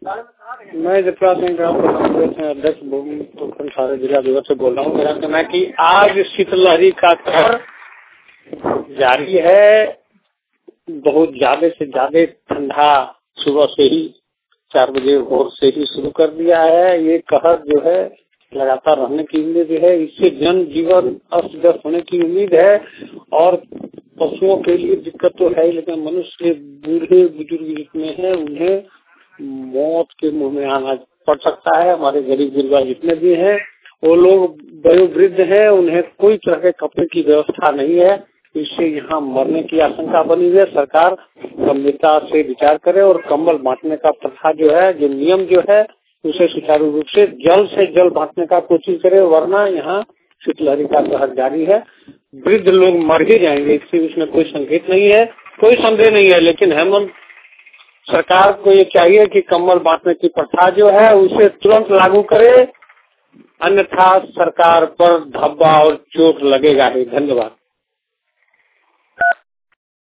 मैं जतरा सिंह कांग्रेस अध्यक्ष प्रखंड सारे जिला दिवस से बोल रहा हूँ। मेरा कहना है कि आज शीतलहरी का कहर जारी है। बहुत ज्यादा से ज्यादा ठंडा सुबह से ही 4 बजे भोर से ही शुरू कर दिया है। ये कहर जो है लगातार रहने की उम्मीद है। इससे जन जीवन अस्त व्यस्त होने की उम्मीद है और पशुओं के लिए दिक्कत तो है, लेकिन मनुष्य के बूढ़े बुजुर्ग जितने हैं उन्हें मौत के मुंह में आना पड़ सकता है। हमारे गरीब गुरबा जितने भी हैं वो लोग वयोवृद्ध हैं, उन्हें कोई तरह के कपड़े की व्यवस्था नहीं है। इससे यहाँ मरने की आशंका बनी हुई है। सरकार गंभीरता से विचार करे और कंबल बांटने का प्रथा जो है, जो नियम जो है, उसे सुचारू रूप से जल्द बांटने का कोशिश करे, वरना यहाँ शीतलहरी का कहर जारी है। वृद्ध लोग मर ही जाएंगे, इसमें कोई संकेत नहीं है, कोई संदेह नहीं है। लेकिन हेमंत सरकार को ये चाहिए कि कंबल बांटने की प्रथा जो है उसे तुरंत लागू करे, अन्यथा सरकार पर धब्बा और चोट लगेगा ही। धन्यवाद।